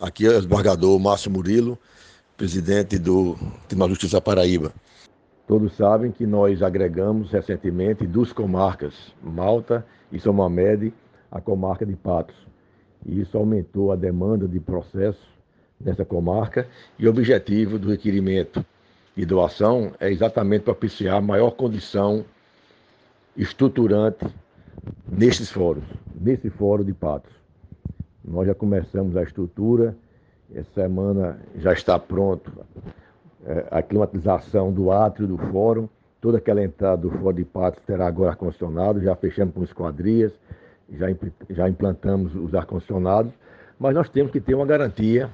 Aqui é o desembargador Márcio Murilo, presidente do Tribunal de Justiça da Paraíba. Todos sabem que nós agregamos recentemente duas comarcas, Malta e São Mamede, a comarca de Patos. E isso aumentou a demanda de processo nessa comarca e o objetivo do requerimento de doação é exatamente propiciar maior condição estruturante nestes fóruns, nesse fórum de Patos. Nós já começamos a estrutura, essa semana já está pronto a climatização do átrio do fórum, toda aquela entrada do fórum de Patos terá agora ar-condicionado, já fechamos com esquadrias, já implantamos os ar-condicionados, mas nós temos que ter uma garantia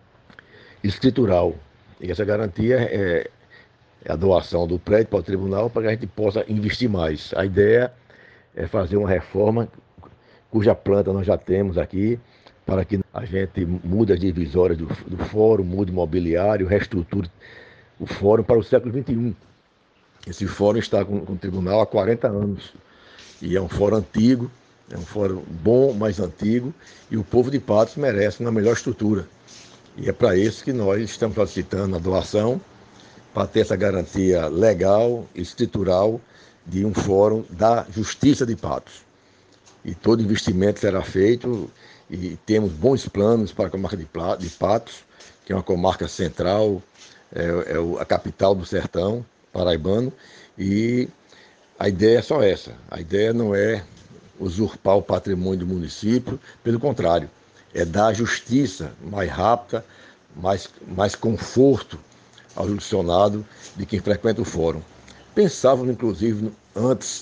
escritural, e essa garantia é a doação do prédio para o tribunal para que a gente possa investir mais. A ideia é fazer uma reforma cuja planta nós já temos aqui, para que a gente mude as divisórias do fórum, mude o mobiliário, reestruture o fórum para o século XXI. Esse fórum está com o tribunal há 40 anos e é um fórum antigo, é um fórum bom, mas antigo, e o povo de Patos merece uma melhor estrutura. E é para isso que nós estamos solicitando a doação, para ter essa garantia legal e escritural de um fórum da Justiça de Patos. E todo investimento será feito e temos bons planos para a comarca de Patos, que é uma comarca central, a capital do sertão paraibano, e a ideia é só essa. A ideia não é usurpar o patrimônio do município, pelo contrário, é dar justiça mais rápida, mais conforto ao judicionado de quem frequenta o fórum. Pensávamos, inclusive, antes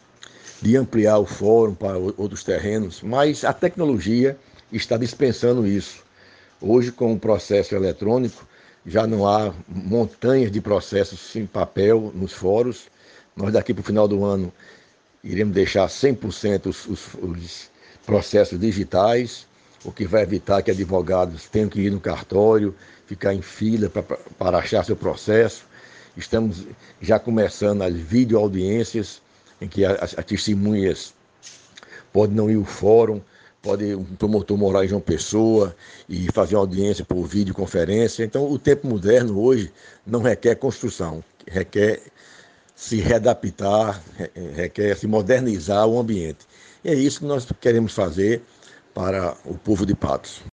de ampliar o fórum para outros terrenos, mas a tecnologia está dispensando isso. Hoje, com o processo eletrônico, já não há montanhas de processos em papel nos fóruns. Nós, daqui para o final do ano, iremos deixar 100% os processos digitais, o que vai evitar que advogados tenham que ir no cartório, ficar em fila para achar seu processo. Estamos já começando as videoaudiências, em que as testemunhas podem não ir ao fórum, pode um promotor morar em João Pessoa e fazer uma audiência por videoconferência. Então, o tempo moderno hoje não requer construção, requer se readaptar, requer se modernizar o ambiente. E é isso que nós queremos fazer para o povo de Patos.